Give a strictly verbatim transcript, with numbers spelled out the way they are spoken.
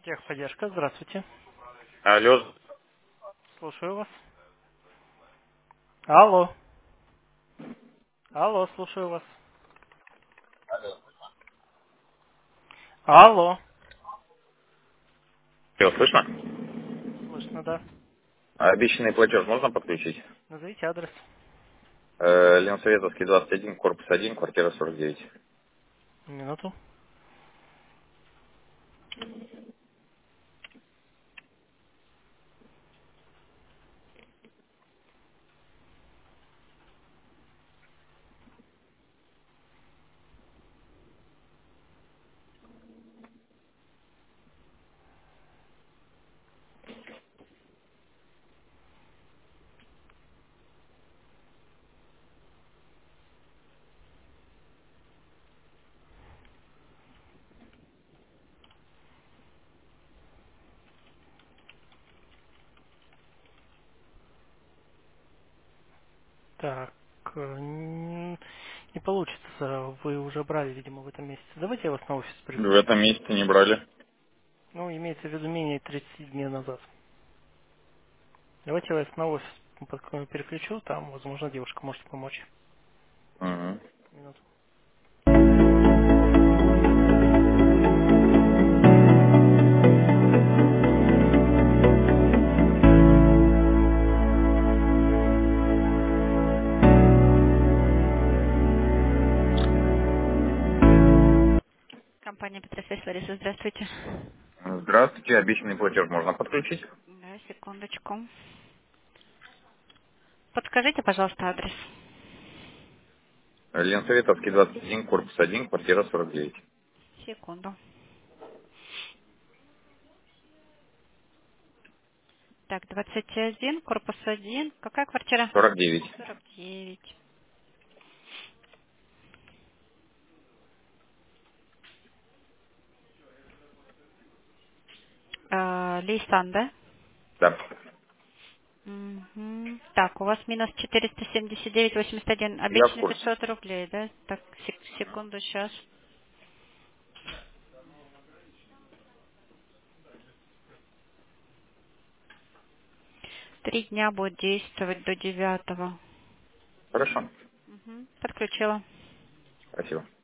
Техподдержка, здравствуйте. Алло. Слушаю вас. Алло. Алло, слушаю вас. Алло. Алло, слышно? Слышно, да. А обещанный платеж можно подключить? Назовите адрес. Э, Ленсоветовский, двадцать один, корпус один, квартира сорок девять. Минуту. Так, э, н- не получится. Вы уже брали, видимо, в этом месяце. Давайте я вас на офис В переключу. этом месяце не брали. Ну, имеется в виду менее тридцати дней назад. Давайте я вас на офис под- переключу. Там, возможно, девушка может помочь. Угу. Минуту. Компания Петросвязь, Лариса, здравствуйте. Здравствуйте, обещанный платеж можно подключить? Да, секундочку. Подскажите, пожалуйста, адрес. Ленсоветовский, двадцать один, корпус один, квартира сорок девять. Секунду. Так, двадцать один, корпус один. Какая квартира? сорок девять. сорок девять. Э, Лейсан, да? Да. Мгм. Так, у вас минус четыреста семьдесят девять восемьдесят один. Я в Обещаны курсе. пятьсот рублей, да? Так, сек- секунду, сейчас. Три дня будет действовать до девятого. Хорошо. Мгм. Подключила. Спасибо.